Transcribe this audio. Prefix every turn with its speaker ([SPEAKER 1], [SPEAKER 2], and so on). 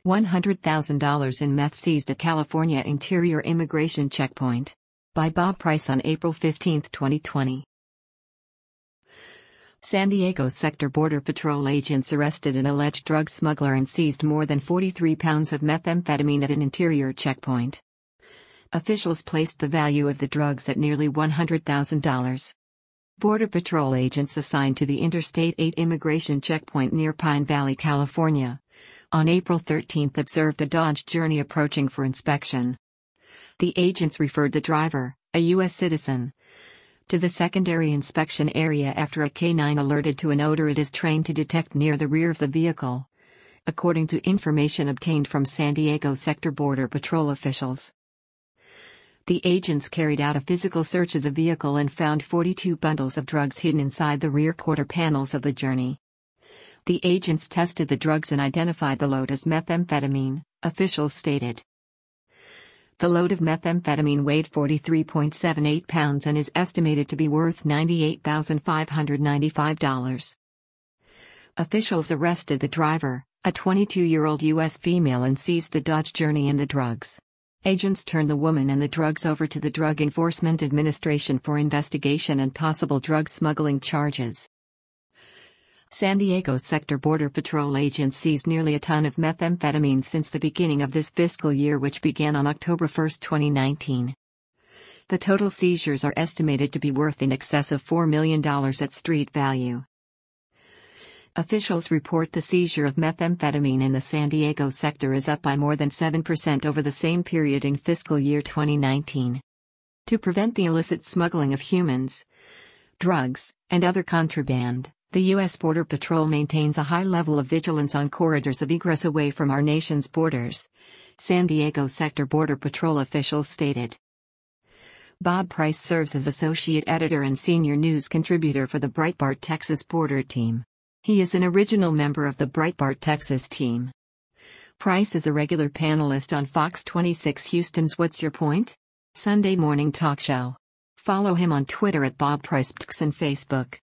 [SPEAKER 1] $100,000 in meth seized at California Interior Immigration Checkpoint. By Bob Price on April 15, 2020. San Diego Sector Border Patrol agents arrested an alleged drug smuggler and seized more than 43 pounds of methamphetamine at an interior checkpoint. Officials placed the value of the drugs at nearly $100,000. Border Patrol agents assigned to the Interstate 8 immigration checkpoint near Pine Valley, California, on April 13 observed a Dodge Journey approaching for inspection. The agents referred the driver, a U.S. citizen, to the secondary inspection area after a canine alerted to an odor it is trained to detect near the rear of the vehicle, according to information obtained from San Diego Sector Border Patrol officials. The agents carried out a physical search of the vehicle and found 42 bundles of drugs hidden inside the rear quarter panels of the Journey. The agents tested the drugs and identified the load as methamphetamine, officials stated. The load of methamphetamine weighed 43.78 pounds and is estimated to be worth $98,595. Officials arrested the driver, a 22-year-old U.S. female, and seized the Dodge Journey and the drugs. Agents turned the woman and the drugs over to the Drug Enforcement Administration for investigation and possible drug smuggling charges. San Diego Sector Border Patrol agents seized nearly a ton of methamphetamine since the beginning of this fiscal year, which began on October 1, 2019. The total seizures are estimated to be worth in excess of $4 million at street value. Officials report the seizure of methamphetamine in the San Diego sector is up by more than 7% over the same period in fiscal year 2019. To prevent the illicit smuggling of humans, drugs, and other contraband, the U.S. Border Patrol maintains a high level of vigilance on corridors of egress away from our nation's borders, San Diego Sector Border Patrol officials stated. Bob Price serves as associate editor and senior news contributor for the Breitbart Texas Border Team. He is an original member of the Breitbart Texas team. Price is a regular panelist on Fox 26 Houston's What's Your Point? Sunday morning talk show. Follow him on Twitter at Bob Price and Facebook.